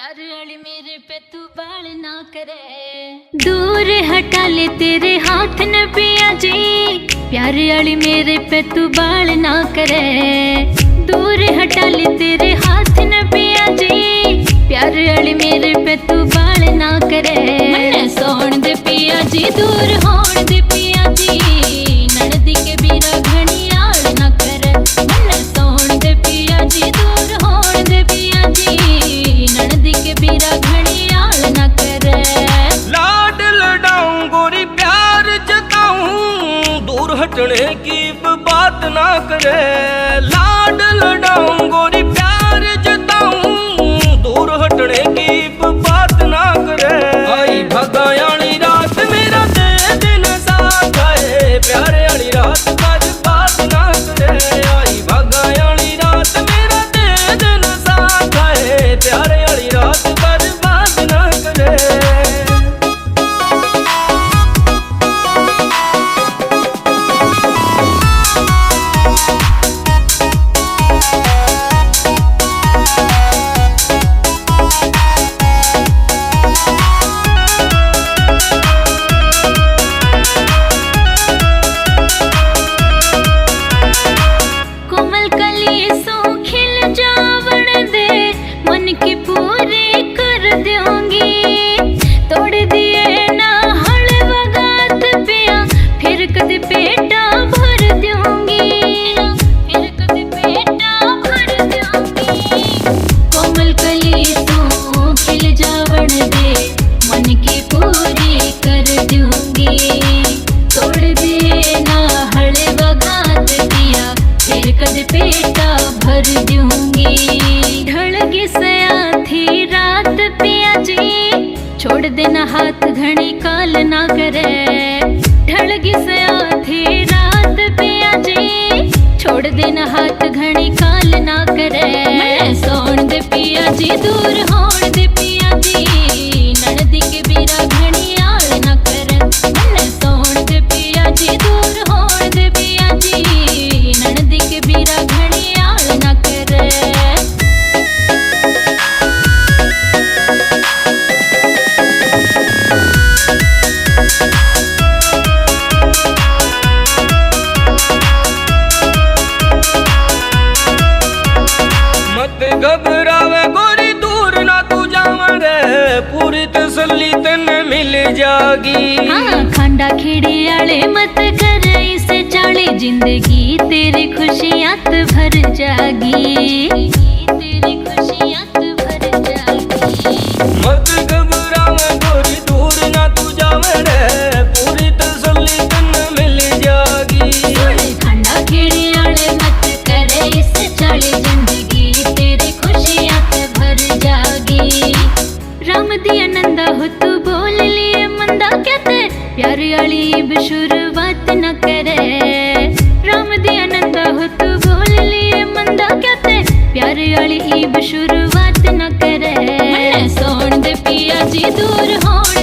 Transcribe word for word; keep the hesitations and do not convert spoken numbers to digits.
प्यार वाली मेरे पे तू बाल ना करे, दूर हटा ले तेरे हाथ न पिया जी। प्यार वाली मेरे पे तू बाल ना करे, दूर हटा ले तेरे हाथ न पिया जी। प्यार वाली मेरे पे तू बाल ना करे, मन्ने सोण दे पिया जी, दूर होण दे पिया जी। ननदी के बीरा घणी आल ना करे, मन्ने सोण दे पिया जी, दूर होण दे पिया जी। ननदी के बीरा घणी आल ना करे। लाड लडाऊं गोरी प्यार जताऊं, दूर हटने की बात ना करे। लाड लडाऊं गोरी प्यार जताऊं, दूर हटने की बात ना करे। आई भगायाली रात मेरा दे दिन साथ आए, प्यारे वाली रात पर बात ना करे। आई भगायाली रात मेरा दे दिन साथ आए, प्यारे वाली रात पर बात ना करे। कोमल कली सो खिल जावण दे, मन की पूरी कर दूंगी। तोड़ दिए ना हल वगात पिया, फिर कद पेटा भर दूंगी, फिर कद पेटा भर दूंगी। कोमल कली सो खिल जावण दे, मन की पूरी कर दूंगी। तोड़ दिए ना हल वगात पिया, फिर कद पेटा भर दूंगी। ढलगी सया थी रात पिया जी, छोड़ देना हाथ घड़ी काल ना करे। ढलगी सया थी रात पिया जी, छोड़ देना हाथ घड़ी काल ना करे। मैं सोण दे पिया जी, दूर होण दे पिया जी। ननदी के बीरा घड़ी आल ना करे, मैं सोण दे पिया जी, दूर होण दे पिया जी। ननदी के बीरा घड़ी आल ना करे। मत घबरावे गोरी, दूर ना तू जावे रे, पूरी तसल्ली तने मिल जागी। हाँ खांडा खेड़ी आले मत कर इसे चाले, जिंदगी तेरी खुशियात भर जागी, तेरी खुशियात भर जागी। मत घबरावे गोरी, दूर ना तू जावे रे, पूरी तसल्ली तने मिल जागी। खांडा खेड़ी आले मत करे इसे चाले, जिंदगी तेरी खुशियात भर जागी। राम दिया नंदा हो तू बोल लिए मंदा कहते, प्यार वाली अब शुरुआत न करे। राम दिया नंदा हो तू बोल लिए मंदा कहते, प्यार वाली अब शुरुआत न करे। मैं सोण दे पिया जी, दूर होण